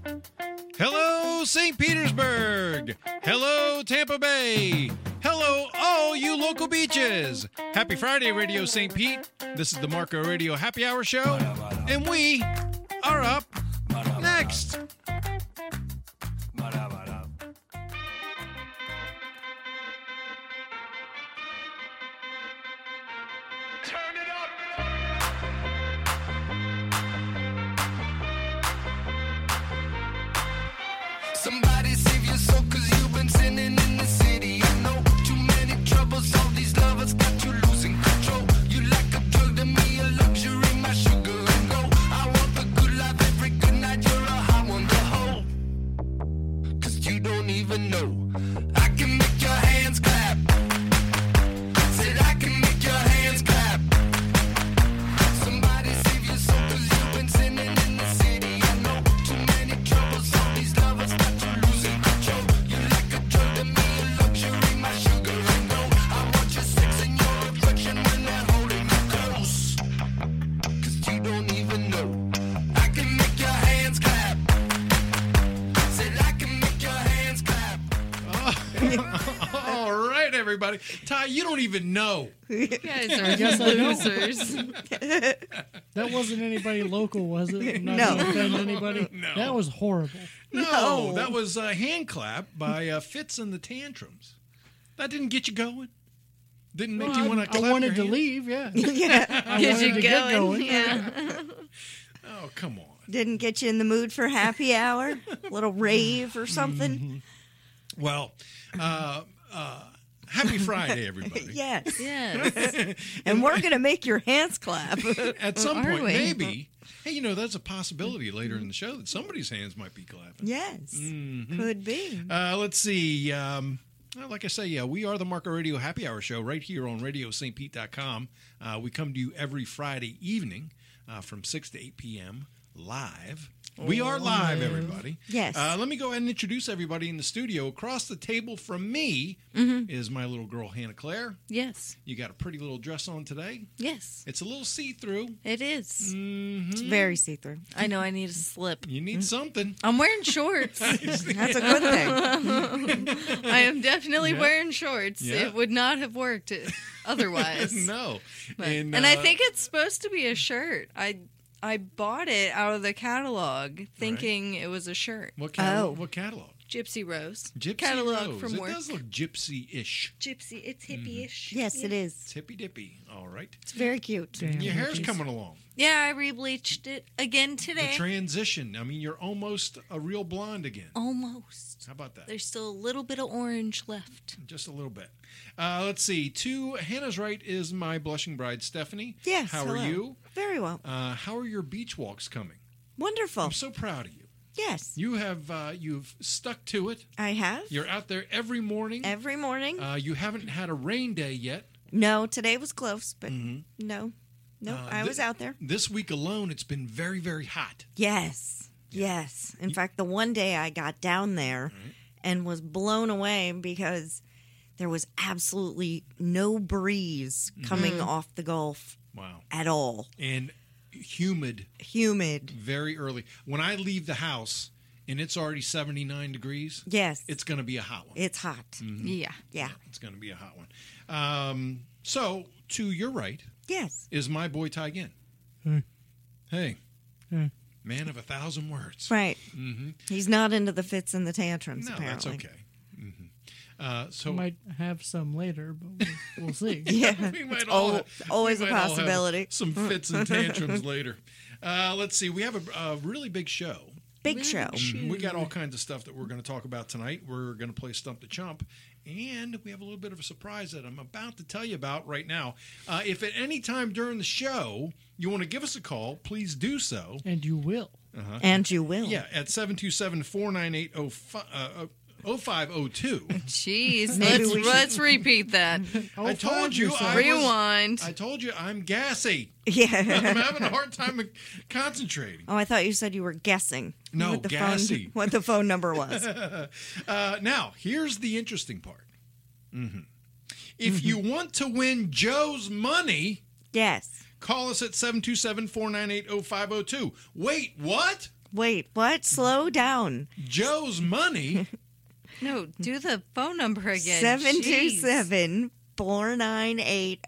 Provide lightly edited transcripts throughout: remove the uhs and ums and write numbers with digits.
Hello, St. Petersburg. Hello, Tampa Bay. Hello, all you local beaches. Happy Friday, Radio St. Pete. This is the Marco Radio Happy Hour Show, and we are up next. Somebody save your soul, 'cause you've been sinning in the city. I know too many troubles, all these lovers got you losing control. You like a drug to me, a luxury, my sugar and gold. I want the good life every good night, you're a hot one to hold. 'Cause you don't even know. I can make your hands clap. Said I can make your hands clap. Somebody save your soul, 'cause you've been sinning in the city. I know too many troubles, all these lovers got you losing control. You like a drug to me, a luxury, my sugar and gold. I want your sex and your affection when they're holding you close. 'Cause you don't even know. I can make your hands clap. Said I can make your hands clap. All right, everybody. Ty, you don't even know. You guys are guess I don't. losers. That wasn't anybody local, was it? I'm not No. gonna offend anybody. No. That was horrible. No, that was a hand clap by Fitz and the Tantrums. That didn't get you going? Didn't make you want to clap I wanted your to hands? leave, yeah. Yeah. I Get wanted you to get going. going. Yeah. Oh, come on. Didn't get you in the mood for happy hour? A little rave or something? Well, happy Friday, everybody. Yes. Yes. And we're going to make your hands clap. At some Are point, we? maybe. Hey, there's a possibility later in the show that somebody's hands might be clapping. Yes. Mm-hmm. Could be. Let's see. Like I say, we are the Marco Radio Happy Hour Show right here on RadioSt.Pete.com. We come to you every Friday evening from 6 to 8 p.m. live. We are live, everybody. Yes. Let me go ahead and introduce everybody in the studio. Across the table from me is my little girl, Hannah Claire. Yes. You got a pretty little dress on today. Yes. It's a little see-through. It is. It's very see-through. I know I need a slip. You need something. I'm wearing shorts. That's a good thing. I am definitely wearing shorts. Yeah. It would not have worked otherwise. No. But- And, and I think it's supposed to be a shirt. I bought it out of the catalog thinking it was a shirt. What Oh. catalog? Gypsy Rose. Gypsy catalog Rose. from It work. does look gypsy-ish. Gypsy. It's hippie-ish. Yes, it is. It's hippy-dippy. All right. It's very cute. Damn, Your hair's hippies. coming along. Yeah, I rebleached it again The today. transition. I mean, you're almost a real blonde again. Almost. How about that? There's still a little bit of orange left. Just a little bit. Let's see. To Hannah's right is my blushing bride, Stephanie. Yes. How are hello. you? Very well. How are your beach walks coming? Wonderful. I'm so proud of you. Yes. You have you've stuck to it. I have. You're out there every morning. Every morning. You haven't had a rain day yet. No, today was close, but Mm-hmm. no. I was out there. This week alone, it's been very, very hot. Yes. Yes. In fact, the one day I got down there and was blown away because there was absolutely no breeze coming off the Gulf Wow. at all. And humid Humid. very early. When I leave the house and it's already 79 degrees, Yes. it's going to be a hot one. It's hot. Yeah. Yeah. It's going to be a hot one. So, to your right Yes. is my boy Ty Ginn. Hey, man of 1,000 words. Right. He's not into the fits and the tantrums, No, apparently. that's okay. So Might have some later, but we'll see. Yeah. we might It's all, always we a might all have possibility. some fits and tantrums later. Let's see. We have a really big show. Big show. We got all kinds of stuff that we're going to talk about tonight. We're going to play Stump the Chump, and we have a little bit of a surprise that I'm about to tell you about right now. If at any time during the show you want to give us a call, please do so. And you will. And you will. Yeah, at 727-498-0502. Jeez. Maybe we should- Let's repeat that. I told you Rewind. I told you I'm gassy. Yeah. I'm having a hard time concentrating. Oh, I thought you said you were guessing. No, what the gassy. phone, what the phone number was. Now, here's the interesting part. If you want to win Joe's money, Yes. call us at 727-498-0502. Wait, what? Wait, what? Slow down. Joe's Money. No, do the phone number again. 727 498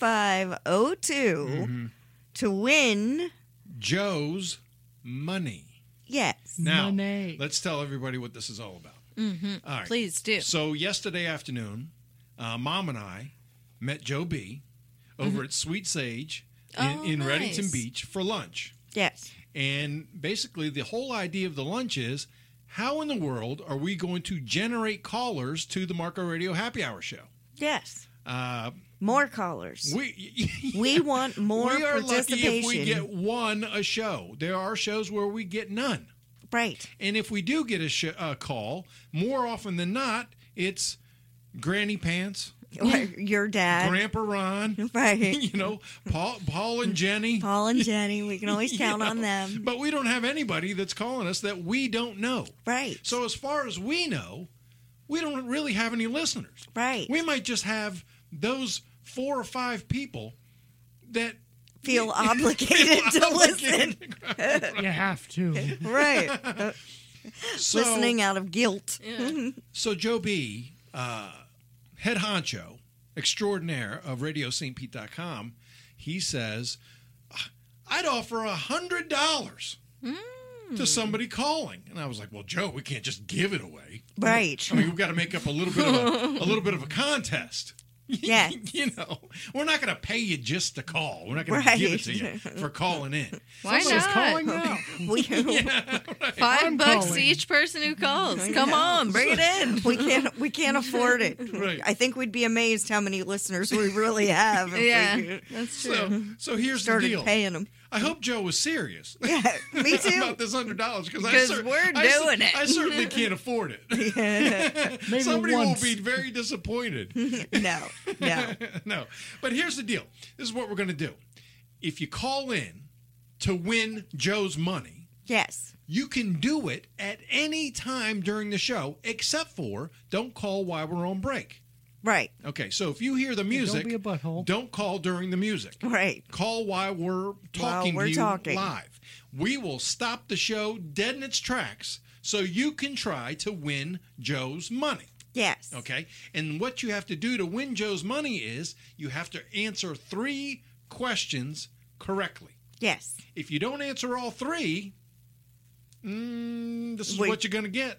0502 to win. Joe's Money. Yes. Now, Money. let's tell everybody what this is all about. All right. Please do. So yesterday afternoon, Mom and I met Joe B. over at Sweet Sage in Oh, Reddington nice. Beach for lunch. Yes. And basically, the whole idea of the lunch is, how in the world are we going to generate callers to the Marco Radio Happy Hour show? Yes. Uh, More callers. we We want more we are lucky participation. if we get one a show. There are shows where we get none. Right. And if we do get a call, more often than not, it's Granny Pants, Or your dad. Grandpa Ron, Right. you know, Paul and Jenny. Paul and Jenny. We can always count You on know, them. But we don't have anybody that's calling us that we don't know. Right. So as far as we know, we don't really have any listeners. Right. We might just have those 4 or 5 people that Feel obligated to listen. You have to. Right. So, Listening out of guilt. Yeah. So Joe B., head honcho extraordinaire of RadioSt.Pete.com, he says, I'd offer $100 to somebody calling. And I was like, well, Joe, we can't just give it away. Right. I mean, we've got to make up a little bit of a contest. Yes. You know, we're not going to pay you just to call. We're not going to give it to you Right. for calling in. Why Somebody's not? calling now. We, $5 calling. each person who calls. Come on, bring it in. we can't afford it. Right. I think we'd be amazed how many listeners we really have if Yeah, we that's true. So here's the started deal. paying them. I hope Joe was serious. Yeah, me too. About this $100 Because we're doing it. I certainly can't afford it. Maybe Somebody once. will be very disappointed. No. No, but here's the deal. This is what we're going to do. If you call in to win Joe's money, Yes. you can do it at any time during the show, except for don't call while we're on break. Right. Okay, so if you hear the music, Don't be a butthole. don't call during the music. Right. Call while we're talking we're to you talking. live. We will stop the show dead in its tracks so you can try to win Joe's money. Yes. Okay? And what you have to do to win Joe's money is you have to answer 3 questions correctly. Yes. If you don't answer all 3, this is Wait. what you're going to get.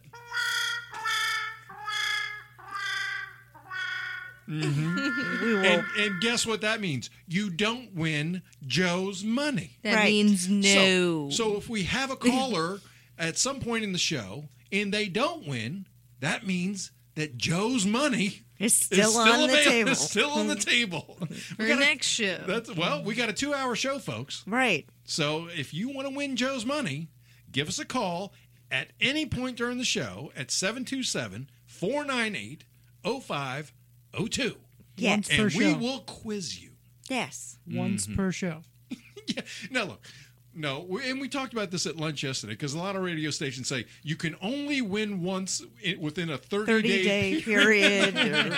We will. And guess what that means? You don't win Joe's money. That Right. means no. So if we have a caller at some point in the show and they don't win, that means that Joe's money It's is still on the available. table. It's still on the table. For next show. We got a 2-hour show, folks. Right. So if you want to win Joe's money, give us a call at any point during the show at 727-498-0502. Yes. Once per And we show. will quiz you. Yes. Once per show. Yeah. Now, look. No, and we talked about this at lunch yesterday because a lot of radio stations say you can only win once within a 30-day 30-day period.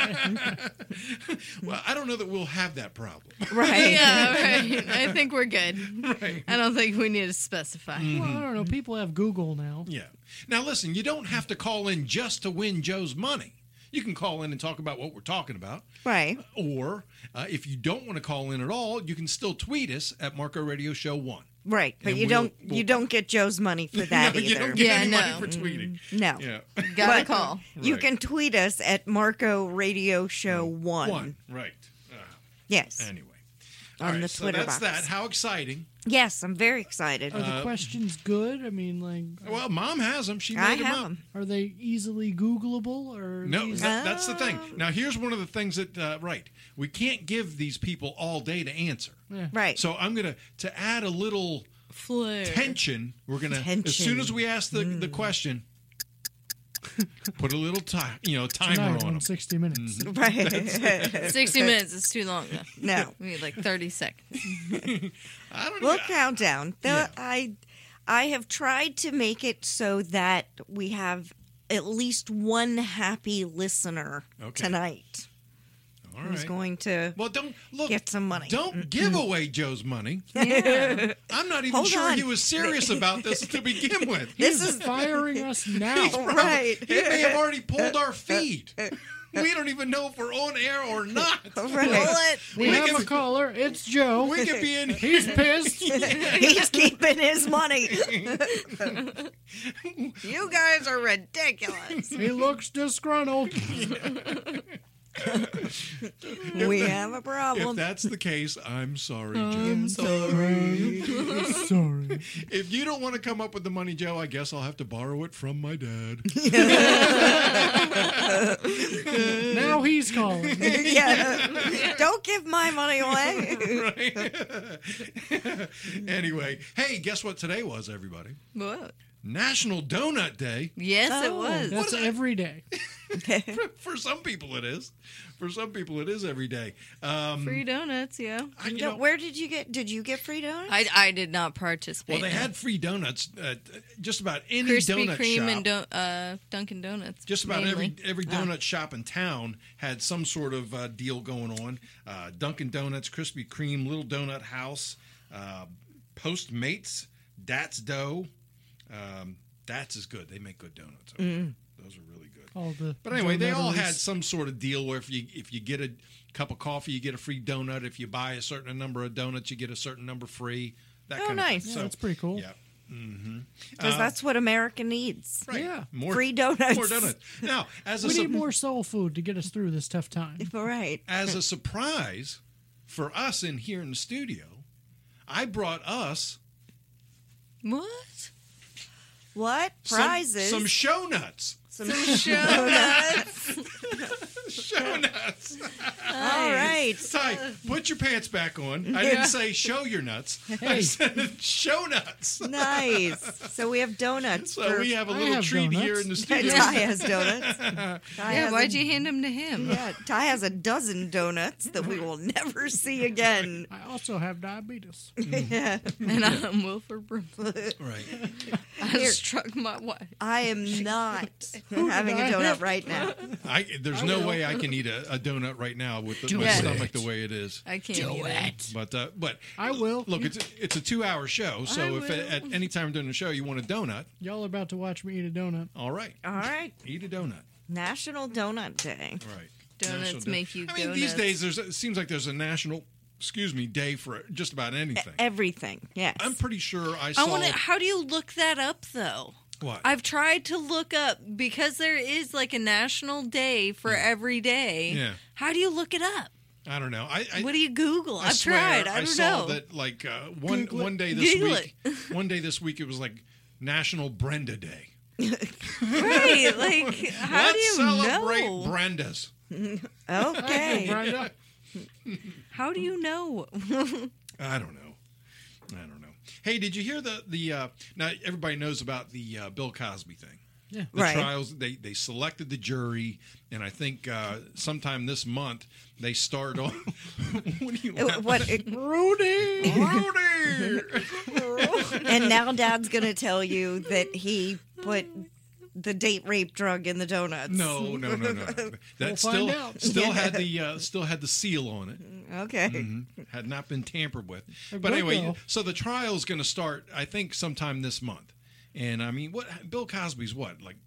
Well, I don't know that we'll have that problem. Right. Yeah, right. I think we're good. Right. I don't think we need to specify. Well, I don't know. People have Google now. Yeah. Now, listen, you don't have to call in just to win Joe's money. You can call in and talk about what we're talking about. Right. Or if you don't want to call in at all, you can still tweet us at Marco Radio Show 1. Right. But And you we'll- don't get Joe's money for that No, either. you don't get Yeah, any money no. for tweeting. No. Yeah. Gotta But call. You Right. can tweet us at Marco Radio Show 1. 1. Right. Yes. Anyway. On All right, the so Twitter that's box. that. How exciting. Yes, I'm very excited. Are the questions good? I mean, like, Well, Mom has them. She made I them have up. them. are they easily Googleable? Or No, these- that's the thing. Now, here's one of the things that, right, we can't give these people all day to answer. Right. So I'm going to add a little Flair. tension. We're going to, as soon as we ask the question, put a little timer Tonight on on them. 60 Minutes. Right. 60 minutes is too long, though. No. We need like 30 seconds. I don't We'll know. count down. Yeah. I have tried to make it so that we have at least one happy listener Okay. tonight. All who's right. going to Well, don't look. get some money. Don't give away Joe's money. Yeah. I'm not even Hold sure on. he was serious about this to begin with. This He's is firing us now. right. He may have already pulled our feed. We don't even know if we're on air or not. Right. We have a caller. It's Joe. We could be in. He's pissed. He's keeping his money. You guys are ridiculous. He looks disgruntled. We have a If problem. that's the case, I'm sorry, Joe. Sorry. If you don't want to come up with the money, Joe, I guess I'll have to borrow it from my dad. Now he's calling. Yeah. Don't give my money away. Right? Anyway, hey, guess what today was, everybody? What? National Donut Day. Yes, it Oh. was. That's every day. For some people, it is. For some people, it is every day. Free donuts, yeah. You know, Where did you get free donuts? I did not participate. well, they had free donuts at just about any Krispy donut Kreme shop. and Dunkin' Donuts. Just about mainly. every donut shop in town had some sort of deal going on. Dunkin' Donuts, Krispy Kreme, Little Donut House, Postmates, That's Dough. That's is good. They make good donuts. Those are really good. All the But anyway, they all donutteries. had some sort of deal where if you get a cup of coffee, you get a free donut. If you buy a certain number of donuts, you get a certain number free. That Oh, kind nice. of Yeah, thing. that's pretty cool. Yeah. Because that's what America needs. Right. Yeah. More Free donuts. More donuts. Now, as a We need more soul food to get us through this tough time. Right. as a surprise for us in here in the studio, I brought us What? What? Prizes? some show nuts. Some Donuts. Show nuts. All right. Ty, put your pants back on. I didn't say show your nuts. I Hey. said show nuts. Nice. So we have donuts. So we have a I little have treat donuts. here in the studio. Ty has donuts. Ty Yeah, has why'd a- you hand them to him? Yeah, Ty has a dozen donuts that we will never see again. I also have diabetes. Yeah. And I'm Wilford Brimley. Right. I struck my wife. I am not having a I donut have? right now. There's no way I can eat a donut right now with my it. stomach the way it is. I can't eat it. But I will. look, it's a 2-hour show, so if will. at any time during the show you want a donut, Y'all are about to watch me eat a donut. all right, All right. eat a donut. National Donut Day. Right. Donuts National make you I mean, these donuts. days it seems like there's a national, day for just about anything. Everything. Yes. I'm pretty sure I I saw want to. How do you look that up, though? what. I've tried to look up because there is like a national day for every day. Yeah. How do you look it up? I don't know. What do you Google? I I've swear, tried. I I don't saw know. that like one day this Google week. One day this week it was like National Brenda Day. Right? Like, how do Let's you celebrate know? Brendas. Okay. Brenda, How do you know? I don't know. Hey, did you hear the now everybody knows about the Bill Cosby thing. Yeah. The Right. trials, they selected the jury, and I think sometime this month they start on. What do you What? Rudy. Rudy? And now Dad's going to tell you that he put the date rape drug in the donuts. No. That We'll still find out. still had the seal on it. Okay. Had not been tampered with. A But good anyway, girl. so the trial is going to start, I think, sometime this month. And I mean, what Bill Cosby's what, like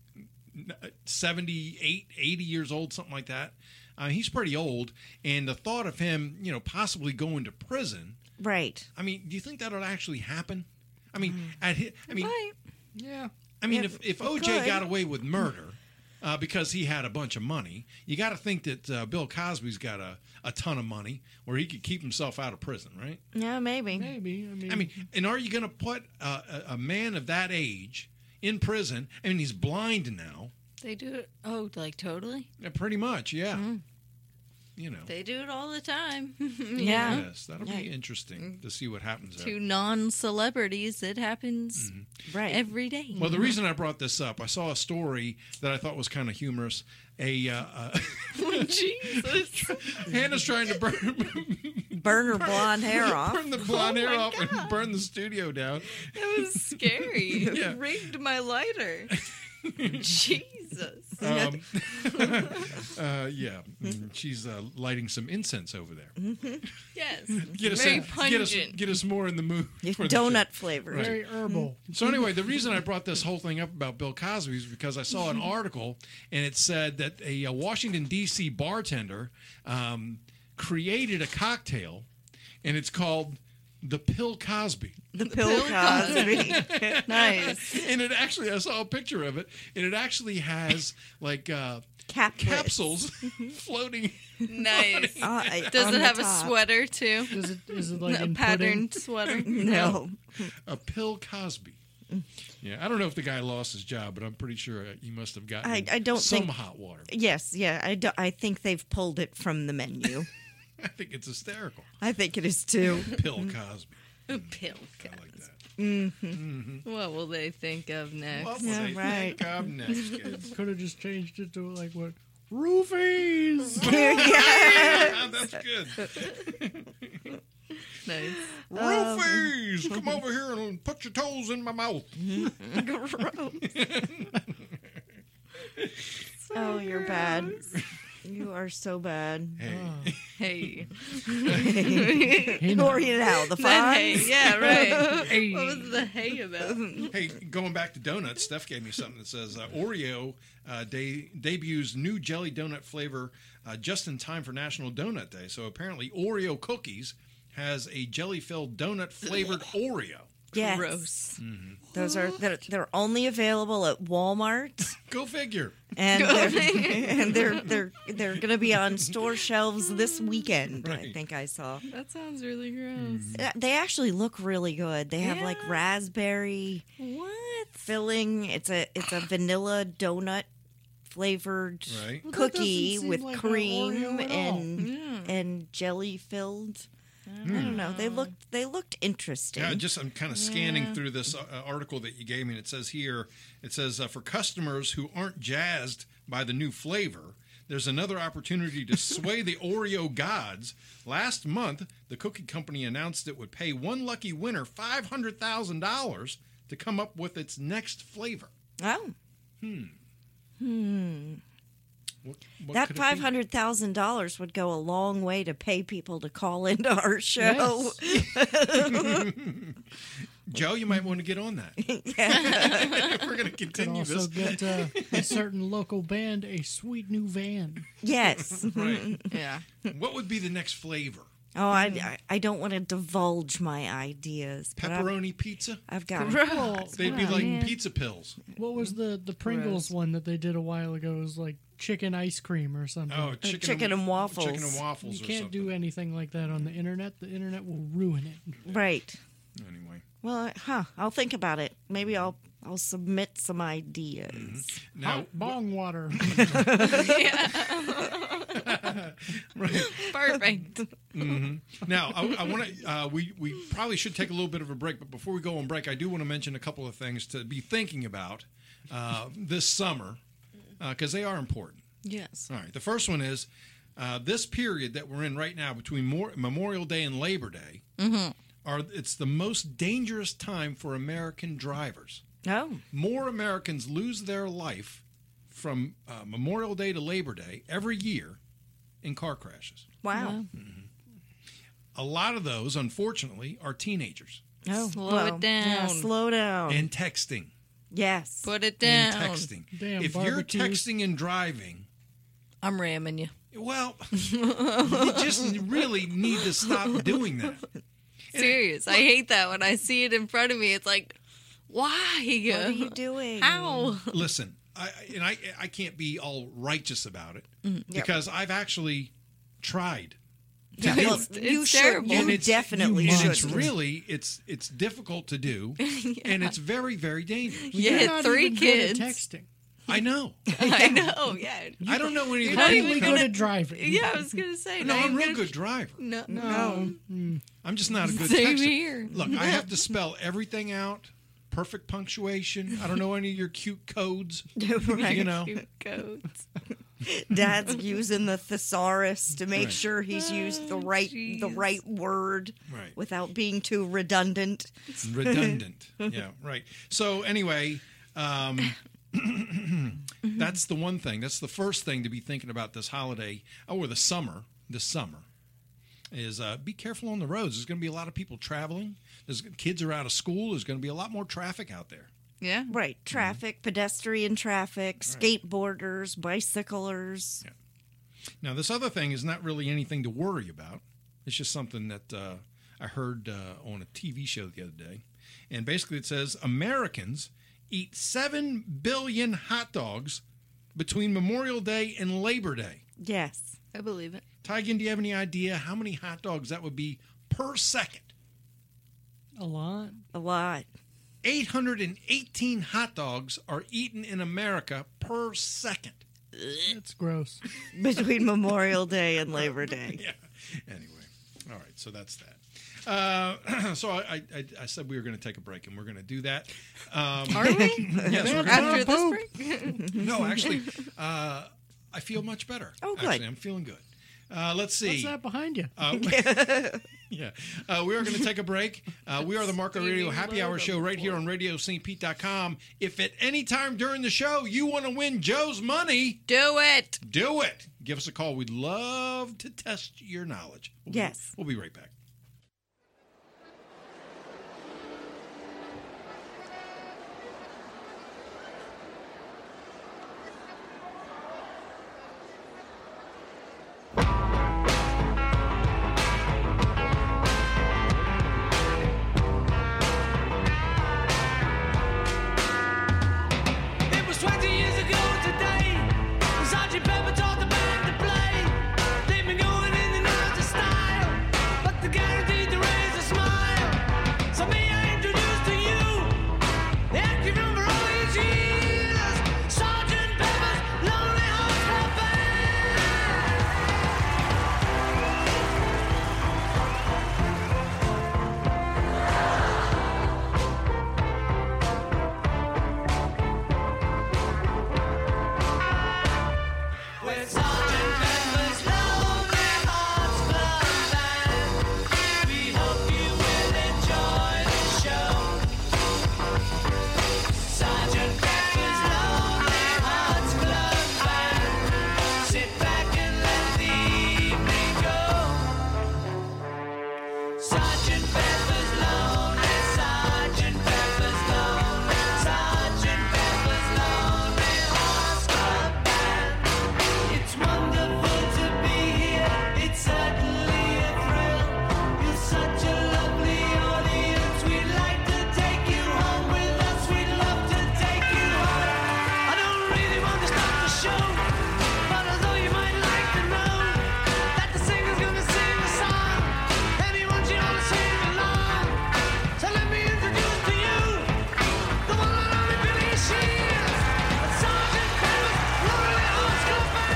78, 80 years old, something like that. He's pretty old, and the thought of him, possibly going to prison. Right. I mean, do you think that would actually happen? I mean, Right. Yeah. I mean, Yeah, if it OJ could. got away with murder because he had a bunch of money, you got to think that Bill Cosby's got a ton of money where he could keep himself out of prison, right? Yeah, maybe. Maybe. I mean, and are you going to put a man of that age in prison? I mean, he's blind now. They do it. Oh, like totally? Pretty much, yeah. They do it all the time. Yeah. Yes, that'll be interesting to see what happens there. To non-celebrities, it happens Right. every day. Well, the reason I brought this up, I saw a story that I thought was kind of humorous. Jesus. Hannah's trying to burn Burn her blonde hair off. the blonde hair my off and God. burn the studio down. That was scary. Yeah. Rigged my lighter. Jesus. Yeah, she's lighting some incense over there. Yes. Get us, Very in, pungent. get us more in the mood. For the Donut show. flavor. Very herbal. So anyway, the reason I brought this whole thing up about Bill Cosby is because I saw an article and it said that a Washington D.C. bartender created a cocktail, and it's called the Pill Cosby. The Pill Cosby. Nice. And it actually, I saw a picture of it, and it actually has like capsules floating. Nice. Does on it the have a top. sweater too? Is it like A in patterned pudding? sweater? No. A Pill Cosby. Yeah, I don't know if the guy lost his job, but I'm pretty sure he must have gotten I don't some think- hot water. Yes, yeah. I think they've pulled it from the menu. I think it's hysterical. I think it is too. Pill Cosby. Pill I like that. What will they think of next? What will Yeah, they right. think of next, kids? Could have just changed it to like what? Roofies! Yeah, that's good. Nice. Roofies, come over here and put your toes in my mouth. Oh, you're bad. You are so bad. Hey, Hey. Who are you now? The That hay. Fonz? Yeah, right. Hey. What was the hay about? hey, going back to donuts, Steph gave me something that says Oreo debuts new jelly donut flavor just in time for National Donut Day. So apparently Oreo cookies has a jelly-filled donut-flavored Oreo. Yes. Gross. Those are they're only available at Walmart, Go figure. and they're going to be on store shelves this weekend. I Right. think I saw. That sounds really gross. They actually look really good. They have like Yeah. raspberry What? filling. It's a vanilla donut flavored Right. Well, that cookie doesn't seem with like an cream Oreo at all. and jelly filled. I don't know. They looked interesting. Yeah, I'm kind of scanning through this article that you gave me, and it says for customers who aren't jazzed by the new flavor, there's another opportunity to sway the Oreo gods. Last month, the cookie company announced it would pay one lucky winner $500,000 to come up with its next flavor. Oh, What that could it be? $500,000 would go a long way to pay people to call into our show. Yes. Joe, you might want to get on that. We're going to Could continue also this. get a certain local band a sweet new van. Yes. Right. Yeah. What would be the next flavor? Oh, I don't want to divulge my ideas. But Pepperoni pizza? I've got Well, They'd be like pizza pills. what was the Pringles Gross. one that they did a while ago? It was like chicken ice cream or something. Oh, chicken and waffles. Chicken and waffles You or can't something. do anything like that on the internet. The internet will ruin it. right. Anyway. Well, I'll think about it. Maybe I'll submit some ideas. Now, Hot bong water. Perfect. now I want to. We probably should take a little bit of a break, but before we go on break, I do want to mention a couple of things to be thinking about this summer because they are important. Yes. All right. The first one is this period that we're in right now between Memorial Day and Labor Day. It's the most dangerous time for American drivers. Oh, More Americans lose their life from Memorial Day to Labor Day every year in car crashes. wow. A lot of those, unfortunately, are teenagers Oh, Slow it down. Yeah, slow down. and texting. Yes. Put it And down. texting. Damn If you're barbecues. texting and driving, I'm ramming you. well, you just really need to stop doing that. Serious. I hate that when I see it in front of me. It's like, why? What are you doing? How? Listen, I can't be all righteous about it Yep. because I've actually tried. Yeah, It's- well, it's you should. terrible. You And it's- definitely And should. it's really it's difficult to do, and it's very, very dangerous. You You're hit not 3 even good at kids. texting. I know. I know. Yeah. I don't know any of the not people. even Really good at driving. Yeah, I was gonna say. No, not I'm a even real gonna- good driver. No. No. I'm just not a good Same texter. here. Look, I have to spell everything out. Perfect punctuation. I don't know any of your cute codes. Right. You know. Cute codes. Dad's using the thesaurus to make Right. sure he's used the right jeez. word Right. without being too redundant. Redundant. Yeah, right. So anyway, That's the one thing. That's the first thing to be thinking about this holiday or this summer is be careful on the roads. There's going to be a lot of people traveling. Kids are out of school. There's going to be a lot more traffic out there. Yeah. Right. Traffic, pedestrian traffic, skateboarders, bicyclers. Yeah. Now, this other thing is not really anything to worry about. It's just something that I heard on a TV show the other day. And basically it says Americans eat 7 billion hot dogs between Memorial Day and Labor Day. Yes. I believe it. Tygan, do you have any idea how many hot dogs that would be per second? A lot. A lot. 818 hot dogs are eaten in America per second. It's gross. Between Memorial Day and Labor Day. Yeah. Anyway, all right, so that's that. So I said we were going to take a break, and we're going to do that. Are we? Yes, we're gonna, After this break? no, actually, I feel much better. Oh, good. Actually, I'm feeling good. Let's see. What's that behind you? Yeah. We are going to take a break. We are the Marco Radio Happy Hour Show right here on RadioSt.Pete.com. If at any time during the show you want to win Joe's money, Do it. do it. Give us a call. We'd love to test your knowledge. Yes. We'll be right back. It was 20 years ago today. Sergeant Pepper taught the band to play. They've been going in and out of style, but they're guaranteed to raise a smile. So may I introduce to you the active number all these years, Sergeant Pepper's Lonely Hearts Club With Sergeant Pepper's Lonely Hearts Club Band, we hope you will enjoy the show. Sergeant Pepper's Lonely Hearts Club Band, sit back and let the evening go. Sergeant Pepper's Lonely, Sergeant Pepper's Lonely, Sergeant Pepper's Lonely Hearts Club Band. It's wonderful to be here. It's certainly a thrill. You're such a lovely audience. We'd like to take you home with us. We'd love to take you home. I don't really want to start the show, but I thought you might like to know that the singer's gonna sing a song, and he wants you all to sing along. So let me introduce to you the one and only Billy Shears, Sergeant Pepper's Lonely Hearts Club Band.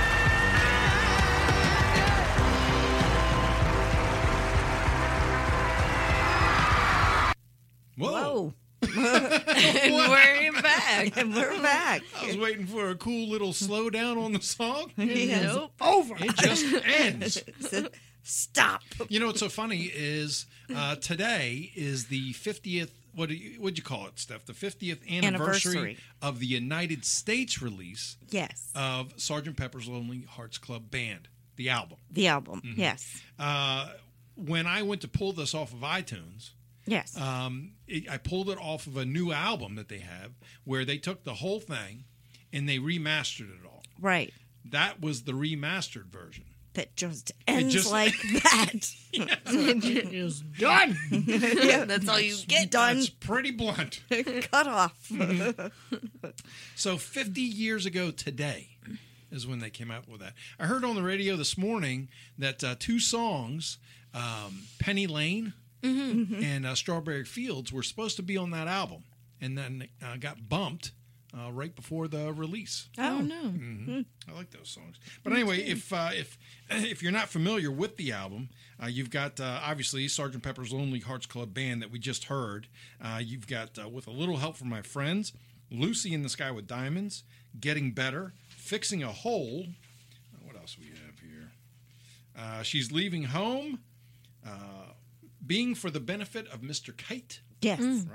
Whoa. And we're back. And we're back. I was waiting for a cool little slowdown on the song. Yes. Nope. Over. It just ends. Stop. You know what's so funny is today is the 50th. What'd you call it, Steph? The 50th anniversary Anniversary. of the United States release Yes. of Sgt. Pepper's Lonely Hearts Club Band, the album. The album. Yes. When I went to pull this off of iTunes, Yes. I pulled it off of a new album that they have where they took the whole thing and they remastered it all. Right. That was the remastered version. That just ends just- like that. It is done. That's all you get. Done. It's pretty blunt. Cut off. So 50 years ago today is when they came out with that. I heard on the radio this morning that two songs, Penny Lane and Strawberry Fields, were supposed to be on that album, and then got bumped right before the release. Oh, no. I like those songs. But anyway, if you're not familiar with the album, you've got obviously Sgt. Pepper's Lonely Hearts Club Band that we just heard. You've got With a Little Help from My Friends, Lucy in the Sky with Diamonds, Getting Better, Fixing a Hole. What else we have here? She's Leaving Home, Being for the Benefit of Mr. Kite. Yes. Right?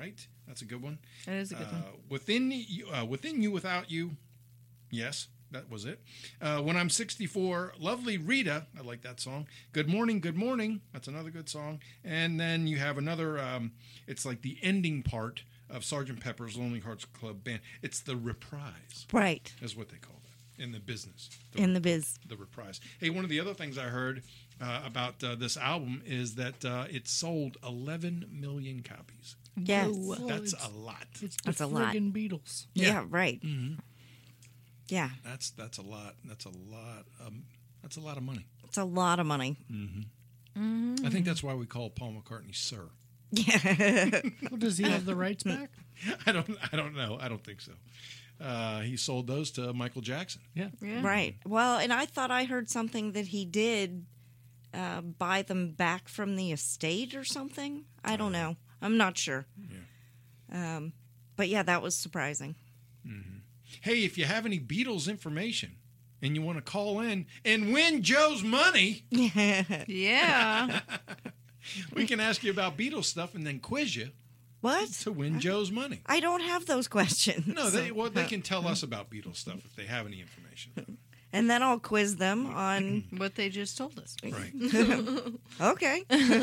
That's a good one. That is a good one. Within You, Without You. Yes, that was it. When I'm 64, Lovely Rita. I like that song. Good Morning, Good Morning. That's another good song. And then you have another, it's like the ending part of Sgt. Pepper's Lonely Hearts Club Band. It's the reprise, Right. is what they call that in the business. In the biz. The reprise. Hey, one of the other things I heard about this album is that it sold 11 million copies. Yes. Whoa. That's It's- a lot. It's the That's a lot. friggin' Beatles. Yeah, right. Mm-hmm. Yeah, That's a lot. That's a lot. That's a lot of money. it's a lot of money. I think that's why we call Paul McCartney Sir. Yeah. Well, does he have the rights back? I don't know. I don't think so. He sold those to Michael Jackson. Yeah. Yeah. Right. Well, and I thought I heard something that he did buy them back from the estate or something. I don't know. I'm not sure. But yeah, that was surprising. Hey, if you have any Beatles information and you want to call in and win Joe's money, Yeah. we can ask you about Beatles stuff and then quiz you What? to win Joe's money. I don't have those questions. No, they can tell us about Beatles stuff if they have any information. And then I'll quiz them on. What they just told us. Right. Okay.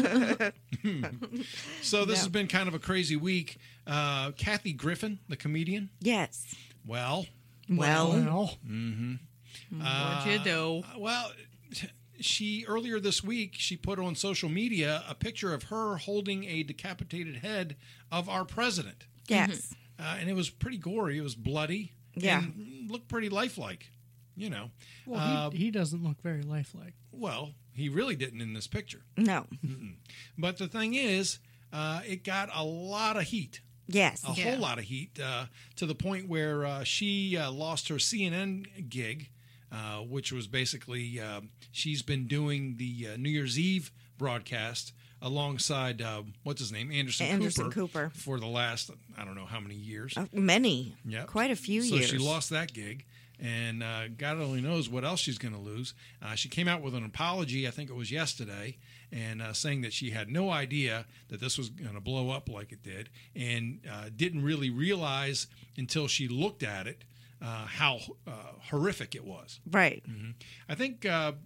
So this has been kind of a crazy week. Kathy Griffin, the comedian. Yes. Well, Well, Well, What you do? well, she earlier this week she put on social media a picture of her holding a decapitated head of our president, yes. and it was pretty gory. It was bloody. Yeah. and looked pretty lifelike. You know. well he doesn't look very lifelike. Well, he really didn't in this picture. No. But the thing is, it got a lot of heat. Yes. A whole lot of heat to the point where she lost her CNN gig, which was basically she's been doing the New Year's Eve broadcast alongside, what's his name? Anderson Cooper. For the last, I don't know how many years. Many. Yep. Quite a few so years. she lost that gig. And God only knows what else she's going to lose. She came out with an apology, I think it was yesterday, and saying that she had no idea that this was going to blow up like it did, and didn't really realize until she looked at it how horrific it was. Right. I think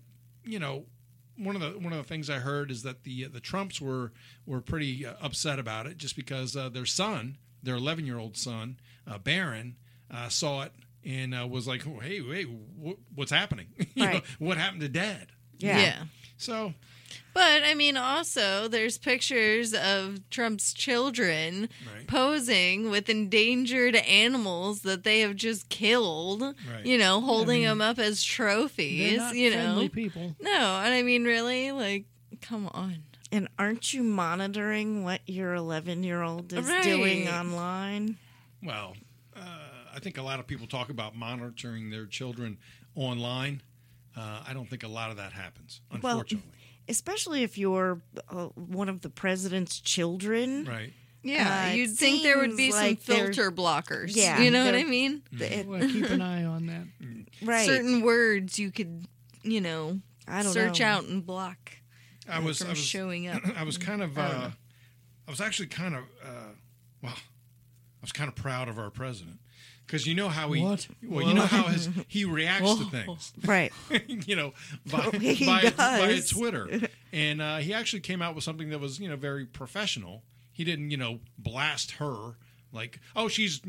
one of the things I heard is that the Trumps were pretty upset about it, just because their son, their 11-year-old son, Barron, saw it. And was like, oh, hey, what's happening? You know, Right. what happened to Dad? Yeah. So, But, I mean, also, there's pictures of Trump's children Right. posing with endangered animals that they have just killed, Right. you know, holding them up as They're trophies, not you friendly know. people. No, and I mean, really? Like, come on. And aren't you monitoring what your 11-year-old is Right. doing online? well, I think a lot of people talk about monitoring their children online. I don't think a lot of that happens, unfortunately. Especially if you're one of the president's children. Right. Yeah, it you'd think there would seems be like some they're- filter blockers. Yeah, You know what they're- I mean? Well, keep an eye on that. Right. Certain words you could, you know, I don't search know. out and block I was from showing up. I was kind of I was actually kind of I was kind of proud of our president, because you know how he What? you know how he reacts to things. Right. You know, by He by does. Twitter, and he actually came out with something that was very professional. He didn't blast her like, oh, she's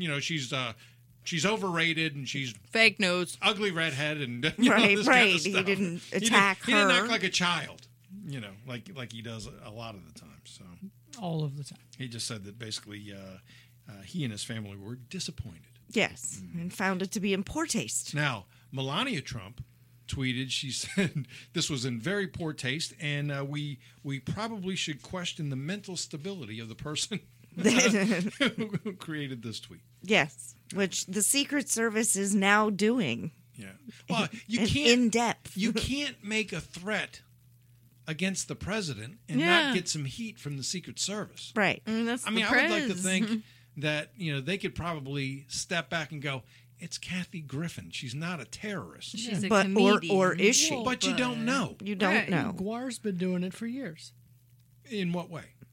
overrated and she's Fake news. ugly redhead and Right, this kind of right. He stuff. didn't attack He didn't her. act like a child, like he does a lot of the time. So All of the time. he just said that basically he and his family were disappointed. Yes. And found it to be in poor taste. Now, Melania Trump tweeted, she said this was in very poor taste, and we probably should question the mental stability of the person who created this tweet. Yes. Which the Secret Service is now doing. Yeah. Well, you And can't in depth. you can't make a threat against the president and Yeah. not get some heat from the Secret Service. Right. I mean, that's I mean, the I would like to prez. think that they could probably step back and go, it's Kathy Griffin. She's not a terrorist. She's a But comedian. or is she? But you don't know. You don't Right. know. Guar's been doing it for years. In what way?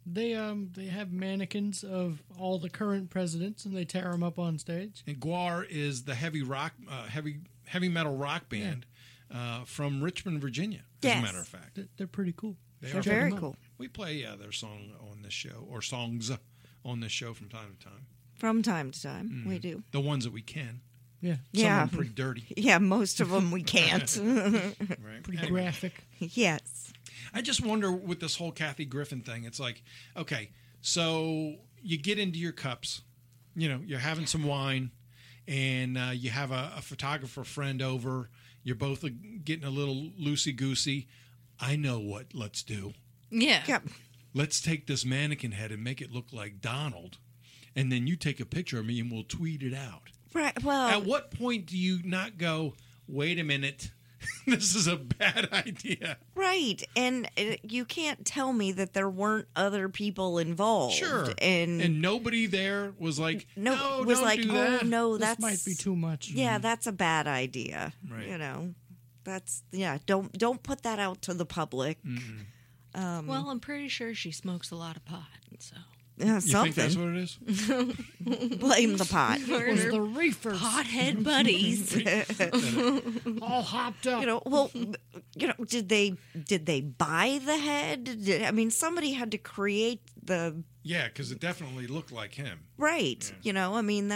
They have mannequins of all the current presidents, and they tear them up on stage. And Guar is the heavy metal rock band from Richmond, Virginia, as Yes. a matter of fact. They're pretty cool. They Check are Very them out. cool. We play their song on this show, or songs on this show from time to time. From time to time, we do. The ones that we can. Yeah, Some Yeah. of them pretty dirty. Yeah, most of them we can't. Right? pretty Anyway, graphic. Yes. I just wonder with this whole Kathy Griffin thing, it's like, okay, so you get into your cups, you're having some wine, and you have a photographer friend over. You're both getting a little loosey-goosey. I know what let's do. Yeah. Yep. Let's take this mannequin head and make it look like Donald, and then you take a picture of me and we'll tweet it out. Right. Well, At what point do you not go, wait a minute, this is a bad idea? right. And you can't tell me that there weren't other people involved. Sure. And nobody there was like, no, no, was don't like, do oh that. no, This that's might be too much. Yeah, that's a bad idea. Right. That's Don't put that out to the public. Well, I'm pretty sure she smokes a lot of pot, so. You think that's Something. what it is? Blame the pot. It was the reefers Pothead buddies. all hopped up. Did they buy the head? I mean, somebody had to create the Yeah, because it definitely looked like him. right. I mean,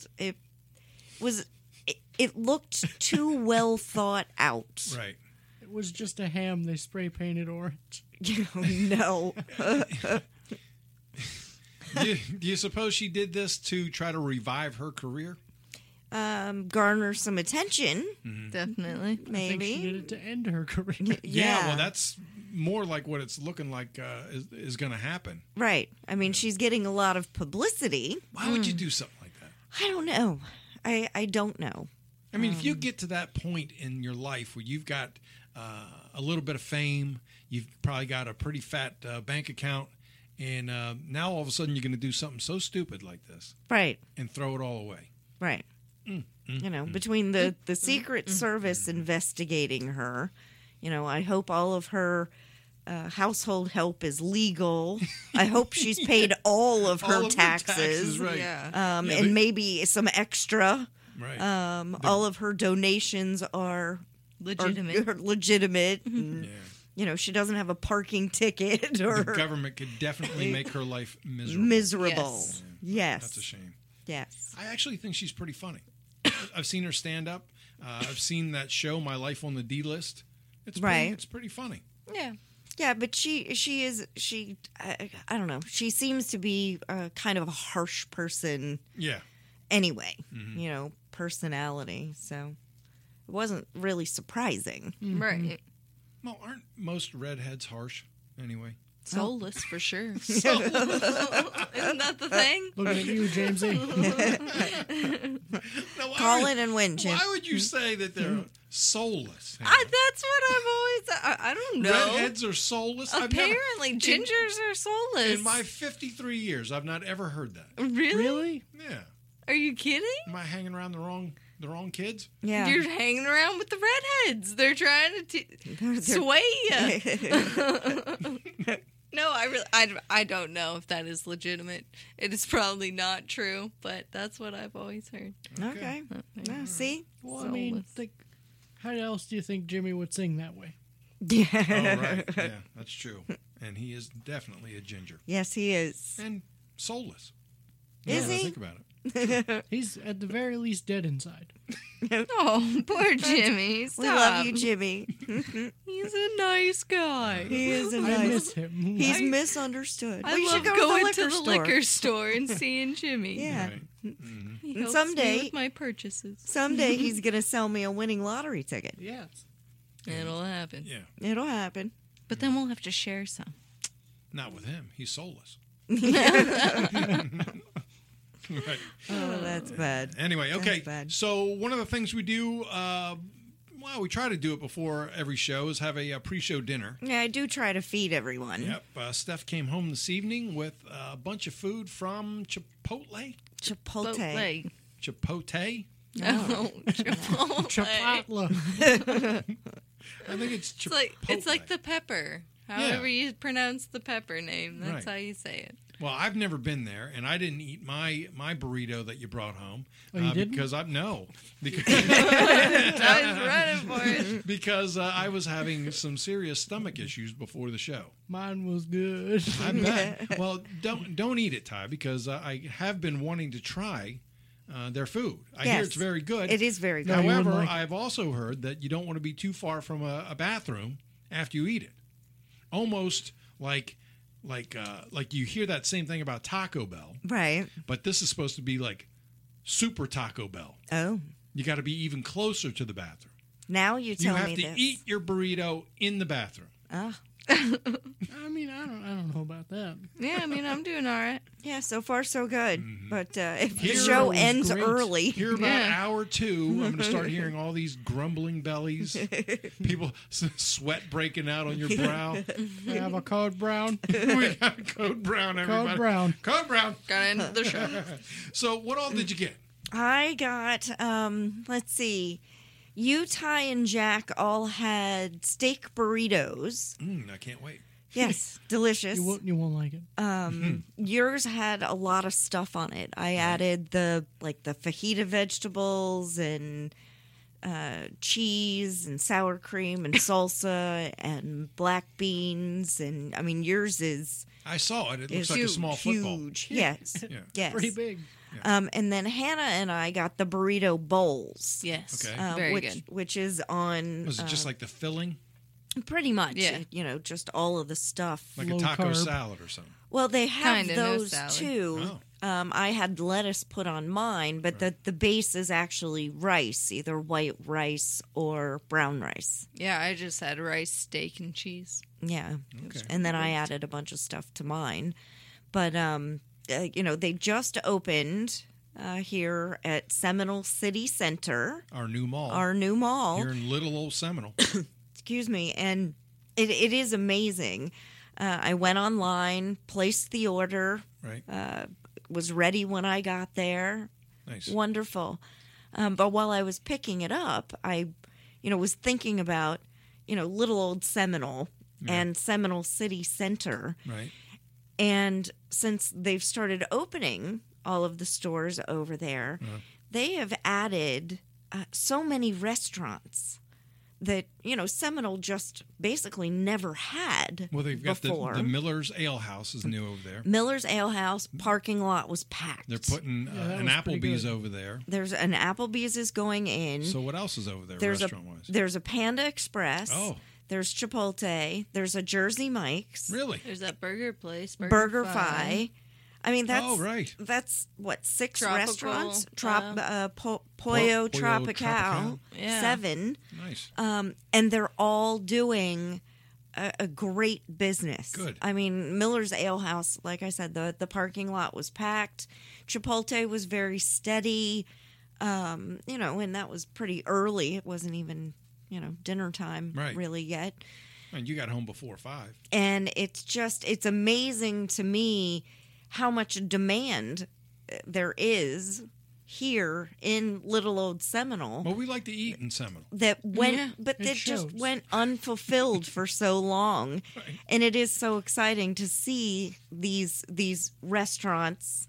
it looked too well thought out. Right. It was just a ham they spray painted orange. No. Do you suppose she did this to try to revive her career? Garner some attention, Definitely. I think she did maybe. it to end her career. Yeah. Well, that's more like what it's looking like is going to happen. Right. I mean, she's getting a lot of publicity. Why would you do something like that? I don't know. I don't know. I mean, if you get to that point in your life where you've got a little bit of fame, you've probably got a pretty fat bank account, and now all of a sudden you're going to do something so stupid like this Right. and throw it all away. Right. Between the Secret Service investigating her, I hope all of her household help is legal. I hope she's paid all of her All of her taxes. right. Yeah. Yeah, And but- maybe some extra. Right. All of her donations are Legitimate. are legitimate. And, Yeah. she doesn't have a parking ticket or The government could definitely make her life miserable. miserable. Yes. Yes. That's a shame. Yes. I actually think she's pretty funny. I've seen her stand up. I've seen that show, My Life on the D List. It's Right. It's pretty funny. Yeah. Yeah, but she I don't know. She seems to be kind of a harsh person Yeah. anyway. Personality. So it wasn't really surprising. Right. Well, aren't most redheads harsh anyway? Soulless for sure. Isn't that the thing? Looking at you, Jamesy. No, why Call would- in and win, Jim. Why would you say that they're soulless? That's what I've always. I don't know. Redheads are soulless? I've never- Apparently, gingers are soulless. in my 53 years, I've not ever heard that. Really? Really? Yeah. Are you kidding? Am I hanging around the wrong kids? Yeah. You're hanging around with the redheads. They're trying to sway you. No, I don't know if that is legitimate. It is probably not true, but that's what I've always heard. Okay. No, see? Well, I mean, Soulless. how else do you think Jimmy would sing that way? Yeah. Oh, right. Yeah, that's true. And he is definitely a ginger. Yes, he is. And soulless. Is Now that I he? think about it. He's at the very least dead inside. Oh, poor Jimmy. Stop. We love you, Jimmy. He's a nice guy. He is a I nice. miss him. He's misunderstood. I we love should go going to the liquor store. and seeing Jimmy. Yeah. Right. He And helps someday- me with my purchases. Someday he's gonna sell me a winning lottery ticket. Yes. It'll happen. Yeah. It'll happen. But then we'll have to share some. Not with him. He's soulless. Right. Oh, that's bad. Anyway, okay. That's bad. So one of the things we do, we try to do it before every show, is have a pre-show dinner. Yeah, I do try to feed everyone. Yep. Steph came home this evening with a bunch of food from Chipotle. Chipotle. Chipotle? Oh, Chipotle. Chipotle. I think it's Chipotle. It's like the pepper. However you pronounce the pepper name, that's Right. how you say it. Well, I've never been there, and I didn't eat my burrito that you brought home. Oh, you didn't? Because because I was running for it. because I was having some serious stomach issues before the show. Mine was good. I bet. Well, don't eat it, Ty, because I have been wanting to try their food. I hear Yes. it's very good. It is very good. No, you wouldn't However, like it. I've also heard that you don't want to be too far from a bathroom after you eat it. Almost like you hear that same thing about Taco Bell, Right. but this is supposed to be like super Taco Bell. Oh. You got to be even closer to the bathroom. Now you You tell have me to this. eat your burrito in the bathroom. Oh. I mean, I don't know about that. Yeah, I mean, I'm doing all right. Yeah, so far so good. But if the Here show was ends great. early, Here about Yeah. hour 2, I'm going to start hearing all these grumbling bellies, people sweat breaking out on your brow. I have a code brown. We got Code Brown, everybody. Code brown. Code Brown. Gotta end the show. So what all did you get? I got, let's see, you, Ty, and Jack all had steak burritos. I can't wait. Yes, delicious. You won't like it. Yours had a lot of stuff on it. I added the fajita vegetables and cheese and sour cream and salsa and black beans, and I mean yours is I saw it. It looks is like a huge, small football. huge. Yes, Yeah. yes. Pretty big. And then Hannah and I got the burrito bowls. Yes. Okay. Very which, good. Which is on Was it just like the filling? pretty much, Yeah. just all of the stuff. Like Low a taco carb. salad or something? Well, they have Kinda, no those salad. too. Oh. I had lettuce put on mine, but the base is actually rice, either white rice or brown rice. Yeah, I just had rice, steak, and cheese. Yeah. Okay. And then I added a bunch of stuff to mine. But, they just opened here at Seminole City Center, Our new mall. our new mall. Here in little old Seminole. Excuse me. And it is amazing. I went online, placed the order, Right. was ready when I got there. Nice. Wonderful. But while I was picking it up, I, was thinking about, little old Seminole and Seminole City Center. Right. And since they've started opening all of the stores over there, they have added so many restaurants that, Seminole just basically never had Well, they've got before. the Miller's Ale House is new over there. Miller's Ale House parking lot was packed. They're putting that an was pretty Applebee's good. over there. There's an Applebee's is going in. So what else is over there there's restaurant-wise? there's a Panda Express. Oh. There's Chipotle. There's a Jersey Mike's. Really? There's that burger place. Burger Fi. I mean, that's Oh, right. That's what 6 Tropical, restaurants. Pollo Pollo Tropical, Tropical. Yeah. 7, Nice. and they're all doing a great business. Good. I mean, Miller's Ale House, like I said, the parking lot was packed. Chipotle was very steady, and that was pretty early. It wasn't even dinner time Right. really yet. And you got home before 5. And it's amazing to me how much demand there is here in little old Seminole Well, we like to eat in Seminole. that went Yeah, but it that just shows. went unfulfilled for so long. Right. And it is so exciting to see these restaurants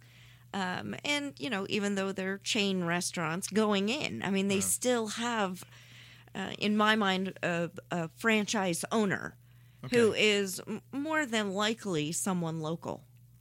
and even though they're chain restaurants going in, I mean they still have in my mind a franchise owner who Okay. is more than likely someone local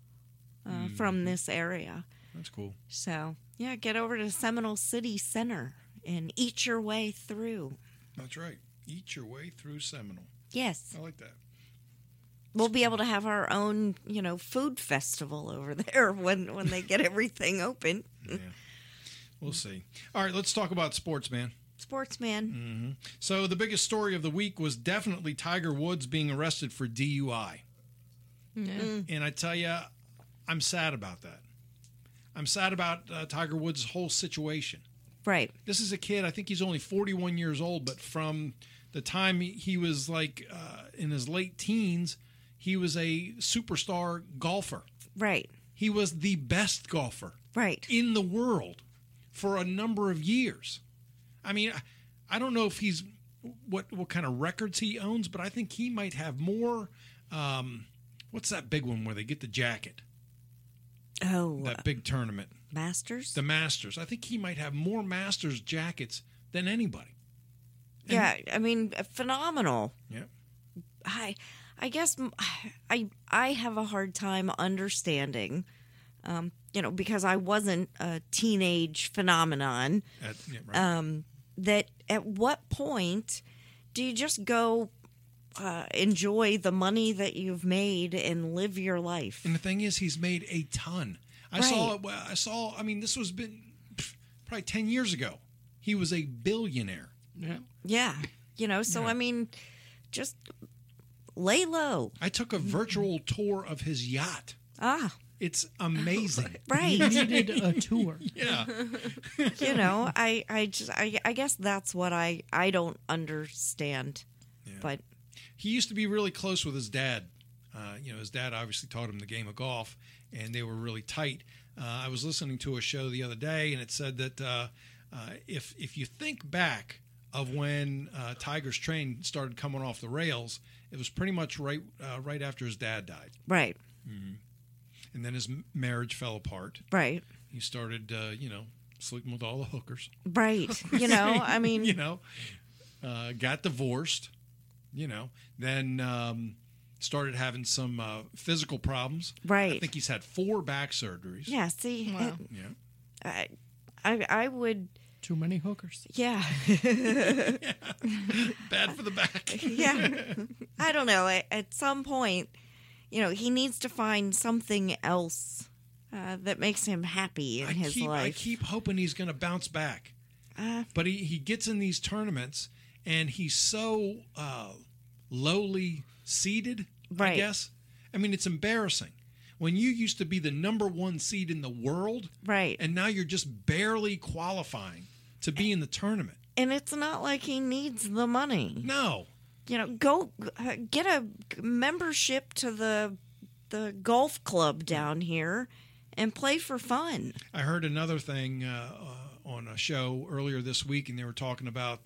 from this area. That's cool. So, yeah, get over to Seminole City Center and eat your way through. That's right. Eat your way through Seminole. Yes. I like that. We'll be able to have our own, food festival over there when they get everything open. Yeah. We'll see. All right, let's talk about sports, man. Sportsman. So the biggest story of the week was definitely Tiger Woods being arrested for DUI. Yeah. And I tell you, I'm sad about that. I'm sad about Tiger Woods' whole situation. Right. This is a kid, I think he's only 41 years old, but from the time he was in his late teens, he was a superstar golfer. Right. He was the best golfer Right. in the world for a number of years. I mean, I don't know if what kind of records he owns, but I think he might have more. What's that big one where they get the jacket? Oh, That big tournament, Masters? the Masters. I think he might have more Masters jackets than anybody. Yeah, I mean, phenomenal. Yeah. I guess I have a hard time understanding, because I wasn't a teenage phenomenon. Right. That at what point do you just go enjoy the money that you've made and live your life? And the thing is, he's made a ton. I saw. I mean, this was been probably 10 years ago. He was a billionaire. Yeah. Yeah, so Yeah. I mean, just lay low. I took a virtual tour of his yacht. Ah, It's amazing. right. He needed a tour. Yeah. I guess that's what I don't understand. Yeah. But He used to be really close with his dad. His dad obviously taught him the game of golf, and they were really tight. I was listening to a show the other day, and it said that if you think back of when Tiger's train started coming off the rails, it was pretty much right after his dad died, right, and then his marriage fell apart. right, He started, sleeping with all the hookers. right. I mean, Got divorced. Then started having some physical problems. Right. I think he's had 4 back surgeries. yeah. See, Wow. Yeah. I would, Too many hookers. yeah, Bad for the back. yeah. I don't know. At some point, he needs to find something else that makes him happy in his I life. keep hoping he's going to bounce back. Uh, But he gets in these tournaments, and he's so lowly seeded, I Right. guess. I mean, it's embarrassing. When you used to be the number 1 seed in the world, right. and now you're just barely qualifying to be in the tournament. And it's not like he needs the money. No. Go get a membership to the golf club down here and play for fun. I heard another thing on a show earlier this week, and they were talking about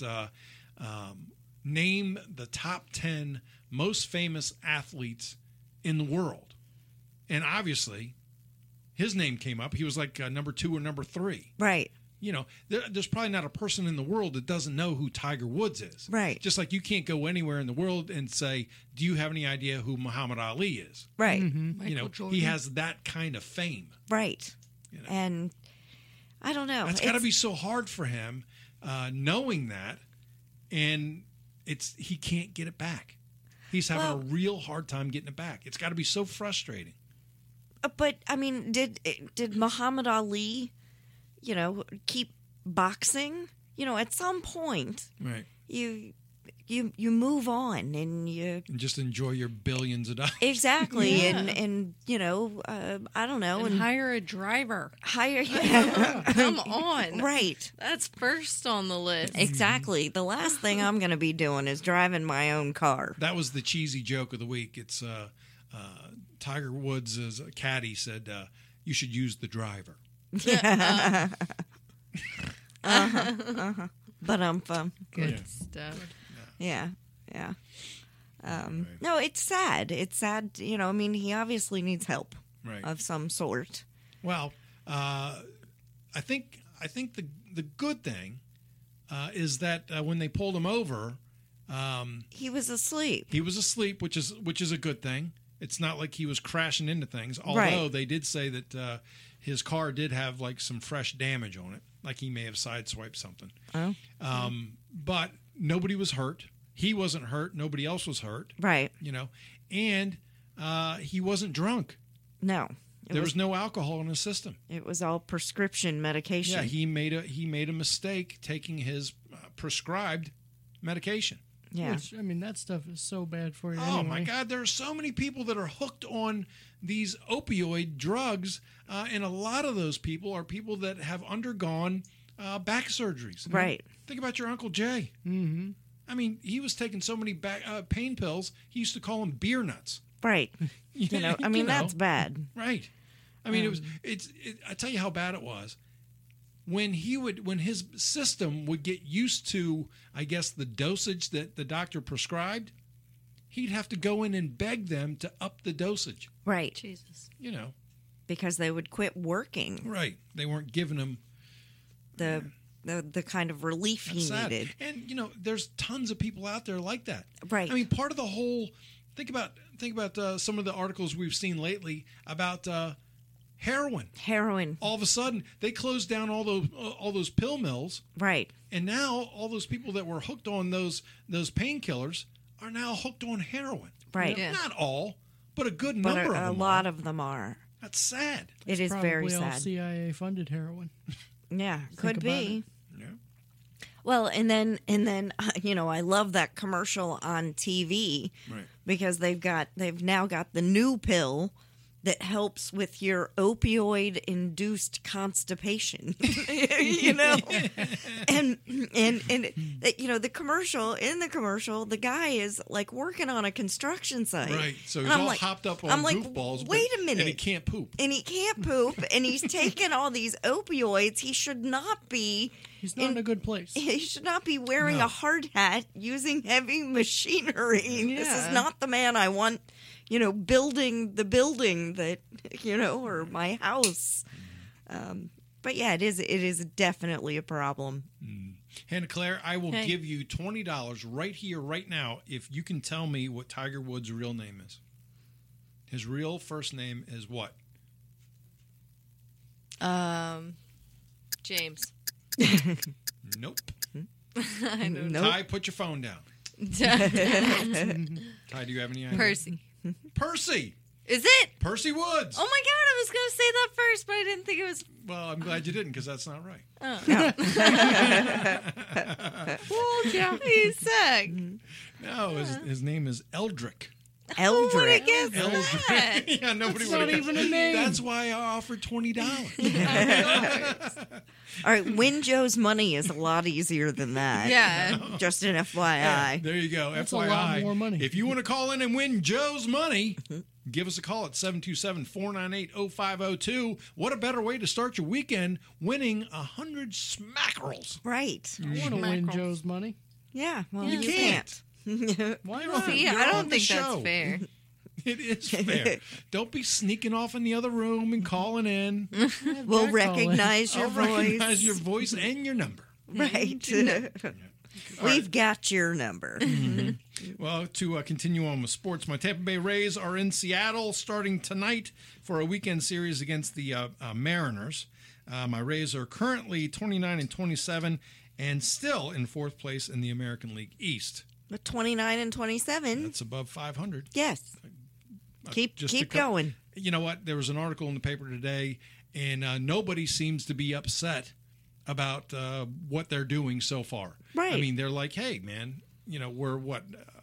name the top 10 most famous athletes in the world. And obviously, his name came up. He was like number 2 or number 3. Right. There's probably not a person in the world that doesn't know who Tiger Woods is. Right. Just like you can't go anywhere in the world and say, do you have any idea who Muhammad Ali is? Right. Michael Jordan. He has that kind of fame. Right. And I don't know. That's got to be so hard for him, knowing that, and he can't get it back. He's having a real hard time getting it back. It's got to be so frustrating. But I mean, did Muhammad Ali, keep boxing? At some point, Right. you move on and you And just enjoy your billions of dollars. exactly Yeah. and I don't know And hire a driver. hire Come on. right. That's first on the list. Exactly. The last thing I'm going to be doing is driving my own car. That was the cheesy joke of the week. It's Tiger Woods' caddy said, you should use the driver. But Good Yeah. stuff. yeah. No, it's sad. It's sad. I mean, he obviously needs help Right. of some sort. Well, I think the good thing is that when they pulled him over, He was asleep. he was asleep, which is a good thing. It's not like he was crashing into things. Although Right. they did say that his car did have like some fresh damage on it, like he may have sideswiped something. Oh, But nobody was hurt. He wasn't hurt. Nobody else was hurt. right. And he wasn't drunk. No, There was no alcohol in his system. it was all prescription medication. Yeah, he made a mistake taking his prescribed medication. Yeah. Which, I mean, that stuff is so bad for you Oh anyway. my God, there are so many people that are hooked on these opioid drugs, and a lot of those people are people that have undergone back surgeries. Right. Think about your Uncle Jay. Mm-hmm. I mean, he was taking so many back pain pills. He used to call them beer nuts. Right. I mean, that's bad. Right. I mean, I tell you how bad it was. when his system would get used to, I guess, the dosage that the doctor prescribed, he'd have to go in and beg them to up the dosage. Right. Jesus. You know, Because they would quit working right? They weren't giving him. the kind of relief he That's sad. needed. And you know, there's tons of people out there like that. Right. I mean, part of the whole. Think about some of the articles we've seen lately about heroin. Heroin. All of a sudden, they closed down all those pill mills, Right. and now all those people that were hooked on those painkillers are now hooked on heroin. Right. Yeah. Not all, but a good But number of a them. lot are. of them are. That's sad. It is Probably very all sad. CIA funded heroin. Yeah, could about be. Yeah. Well, and then I love that commercial on TV Right. because they've now got the new pill that helps with your opioid induced constipation. And the commercial, the guy is like working on a construction site. Right. So he's And I'm all like- hopped up on I'm like, goofballs. wait a minute. And he can't poop. And he can't poop, and he's taking all these opioids. He should not be. He's not in a good place. He should not be wearing No. a hard hat using heavy machinery. This is Yeah. not the man I want, building the building that, or my house. But yeah, it is definitely a problem. Hannah Claire, I will Hey. give you $20 right here, right now, if you can tell me what Tiger Woods' real name is. His real first name is what? James. Nope. I don't know. Nope. Ty, put your phone down. Ty, do you have any idea? Percy. Percy. Is it? Percy Woods. Oh my god, I was going to say that first, but I didn't think it was. Well, I'm glad you didn't, because that's not right. Well, yeah. He's sick. No, his name is Eldrick. Eldrick. Guess Eldrick. that. Yeah, nobody It's would not have even a name. That's why I offered $20. All right, win Joe's money is a lot easier than that. Yeah. Just an FYI. Yeah, there you go. That's a FYI. lot more money. If you want to call in and win Joe's money, give us a call at 727-498-0502. What a better way to start your weekend winning 100 smackerels. Right. I want to win Mackerel. Joe's money. Yeah, well, You you can't. can't. Why not? See, You're I on don't the think that's show. fair. It is fair. Don't be sneaking off in the other room and calling in. We'll Jack recognize your I'll voice. recognize your voice and your number. Right. We've got your number. Well, to continue on with sports, my Tampa Bay Rays are in Seattle starting tonight for a weekend series against the Mariners. My Rays are currently 29-27 and still in fourth place in the American League East. But 29 and 27. That's above 500. Yes. Keep Just a keep cou- going. You know what? There was an article in the paper today, and nobody seems to be upset about what they're doing so far. Right. I mean, they're like, "Hey, man, we're what?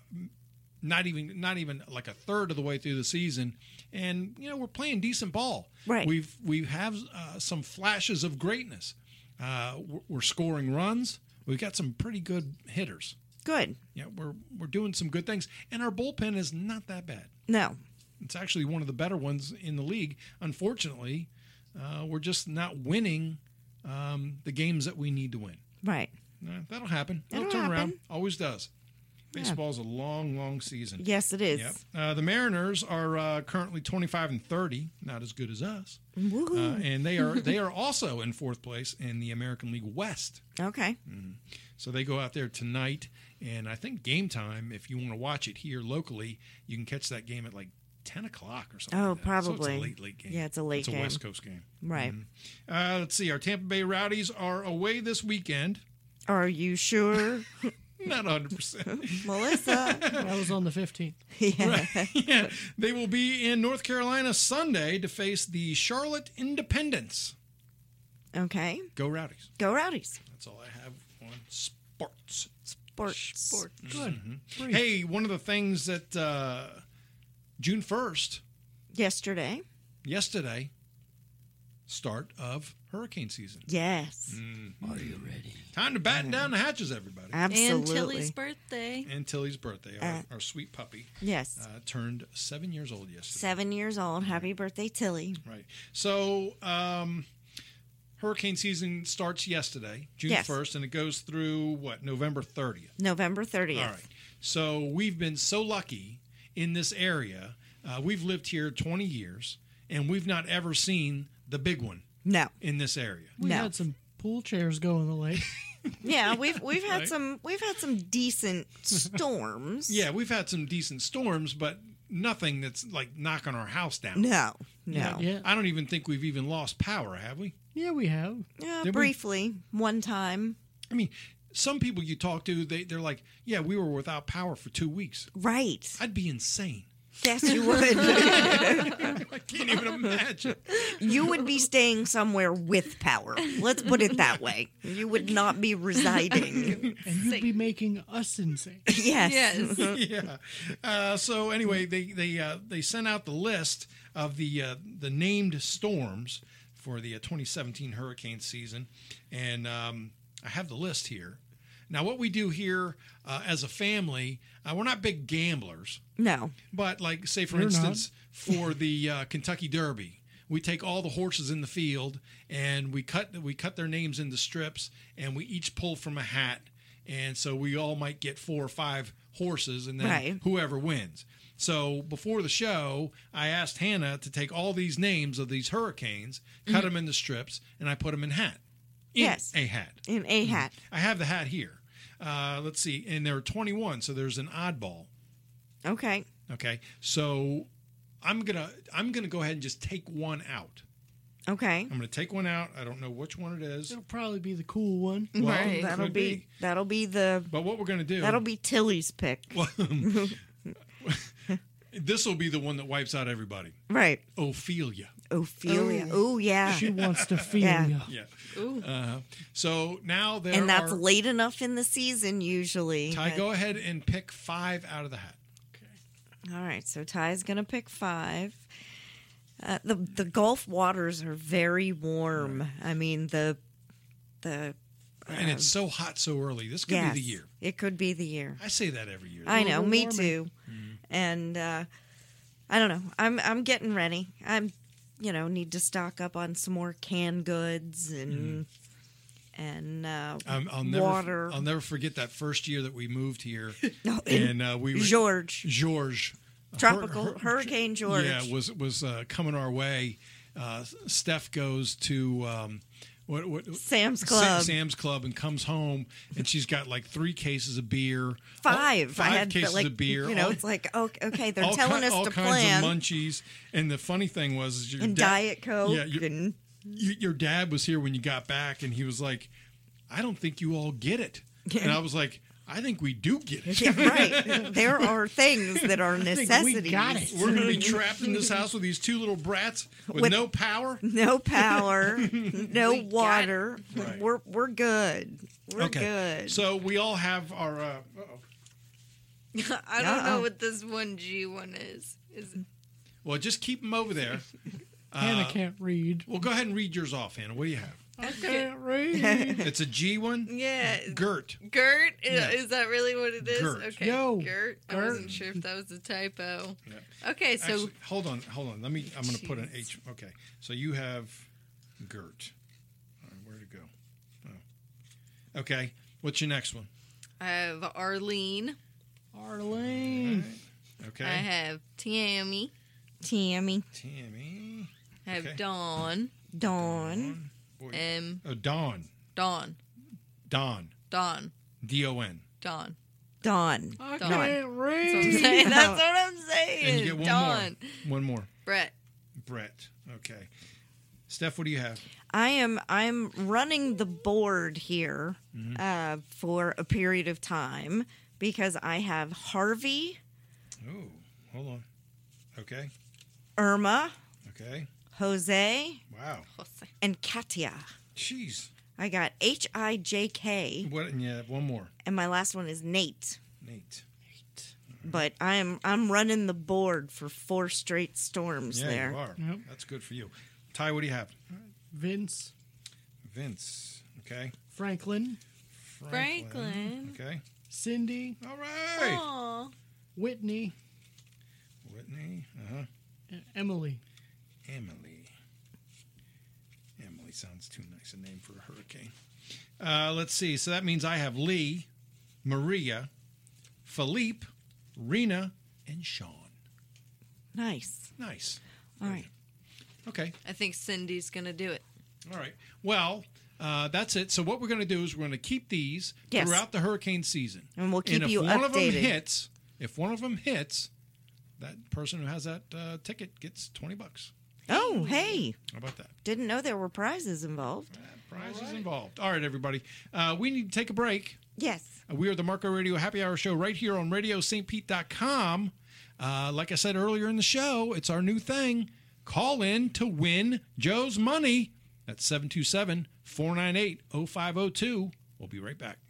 Not even like a third of the way through the season, and we're playing decent ball. Right. We have some flashes of greatness. We're scoring runs. We've got some pretty good hitters. Good. Yeah, we're doing some good things, and our bullpen is not that bad. No. It's actually one of the better ones in the league. Unfortunately, we're just not winning the games that we need to win. Right. That'll happen. It'll It'll turn around. happen. Always does. Baseball's a long, long season. Yes, it is. Yep. The Mariners are currently 25-30, not as good as us, Woohoo. and they are also in fourth place in the American League West. Okay. So they go out there tonight, and I think game time, if you want to watch it here locally, you can catch that game at like 10 o'clock or something. Oh, like that. So probably. it's a late game. Yeah, it's a late It's a game. West Coast game. Right. Let's see. Our Tampa Bay Rowdies are away this weekend. Are you sure, Not 100%. Melissa? That was on the 15th. Yeah. Yeah, they will be in North Carolina Sunday to face the Charlotte Independents. Okay. Go Rowdies. Go Rowdies. That's all I have on sports. Sports. Good. Hey, one of the things that June 1st, Yesterday. yesterday, start of hurricane season. Yes. Time to batten down the hatches, everybody. Absolutely. And Tilly's birthday. And Tilly's birthday, our sweet puppy, Yes. turned 7 years old yesterday. 7 years old. Happy birthday, Tilly. Right. So, hurricane season starts yesterday, June Yes. 1st, and it goes through, November 30th. November 30th. All right. So we've been so lucky in this area. We've lived here 20 years, and we've not ever seen the big one No. in this area. We No. had some pool chairs go in the lake. Yeah, we've had Right. some decent storms. Yeah, we've had some decent storms, but nothing that's like knocking our house down. No. Yeah. I don't even think we've even lost power, have we? Yeah, we have. Yeah, Did we? briefly, one time. I mean, some people you talk to, they're like, yeah, we were without power for 2 weeks. Right. I'd be insane. Yes, you would. I can't even imagine. You would be staying somewhere with power. Let's put it that way. You would not be residing. And you'd be making us insane. Yes. Yes. Yeah. So anyway, they sent out the list of the named storms for the 2017 hurricane season, and I have the list here. Now, what we do here as a family, we're not big gamblers, No. but like, say, for We're instance, for the Kentucky Derby, we take all the horses in the field and we cut their names into strips, and we each pull from a hat, and so we all might get 4 or 5 horses, and then Right. whoever wins. So before the show, I asked Hannah to take all these names of these hurricanes, cut them into strips, and I put them in hat. Yes. A hat. In a hat. I have the hat here. Let's see, and there are 21, so there's an oddball. Okay. Okay, so I'm gonna go ahead and just take one out. Okay. I'm gonna take one out. I don't know which one it is. It'll probably be the cool one. Well, Right. it That'll could be the But what we're gonna do? that'll be Tilly's pick. This will be the one that wipes out everybody. Right. Ophelia. Ophelia. Oh yeah. She wants to feel Yeah. ya. Yeah. Ooh. So now there And that's are. late enough in the season usually. Ty, go ahead and pick 5 out of the hat. All right, so Ty's gonna pick 5. The Gulf waters are very warm. I mean the And it's so hot so early. This could yes, be the year. It could be the year. I say that every year. I know, Global me warming. too. And I don't know. I'm getting ready. I'm need to stock up on some more canned goods and I'll water. I'll never forget that first year that we moved here, No, and we were George. George, Hurricane George. Yeah, was coming our way. Steph goes to what Sam's Club. Sam's Club, and comes home, and she's got like 3 cases of beer. 5. Five I had cases of beer. It's like okay, they're all telling us all to kinds plan. of munchies. And the funny thing was, is your And dad, Diet Coke. Yeah, and your dad was here when you got back, and he was like, "I don't think you all get it." And I was like, "I think we do get it. yeah, right. There are things that are think we necessities. got it. We're going to be trapped in this house with these 2 little brats with no power." No power, no We got water. Right. We're good. We're good. So we all have our. I don't Uh-oh. know what this 1G one is. Is Well, just keep them over there. Hannah can't read. Well, go ahead and read yours off, Hannah. What do you have? I can't read. It's a G one. yeah, Gert. Gert? Yeah. Is that really what it is? Gert. Okay, Yo, Gert. I Gert. wasn't sure if that was a typo. Yeah. Okay, so Actually, hold on. I'm going to put an H. Okay. So you have Gert. All right, where'd it go? Oh. Okay. What's your next one? I have Arlene. Arlene. Okay. I have Tammy. Tammy, Tammy. I have Okay. Dawn. Dawn, Boy. M. Dawn. Dawn. Don. Dawn. D-O-N. Dawn. Dawn. I Dawn. can't That's what I'm read. saying. That's what I'm saying. And you get one Dawn. more. One more. Brett. Brett. Okay. Steph, what do you have? I'm running the board here Mm-hmm. for a period of time because I have Harvey, Oh, hold on. Okay. Irma, Okay. Jose, Wow. and Katya. Jeez. I got Hijk, What? Yeah, one more. and my last one is Nate. Nate. But I'm running the board for 4 straight storms Yeah, there. you are. Yep. That's good for you. Ty, what do you have? Vince. Vince. Okay. Franklin. Franklin. Okay. Cindy. All right. Aw. Whitney. Whitney. Uh-huh. and Emily. Emily. Emily. sounds too nice a name for a hurricane. Let's see. So that means I have Lee, Maria, Philippe, Rena, and Sean. Nice. Nice. All right. Okay. I think Cindy's going to do it. All right. Well, that's it. So what we're going to do is we're going to keep these Yes. throughout the hurricane season. And we'll keep if you one of them updated. if one of them hits, that person who has that ticket gets $20. Oh, hey. How about that? Didn't know there were prizes involved. Prizes involved. All right, everybody. We need to take a break. Yes. We are the Marco Radio Happy Hour Show right here on RadioSt.Pete.com. Like I said earlier in the show, it's our new thing. Call in to win Joe's money. That's 727-498-0502. We'll be right back.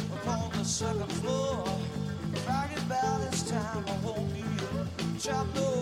Second floor, right about this time I won't be chopped up.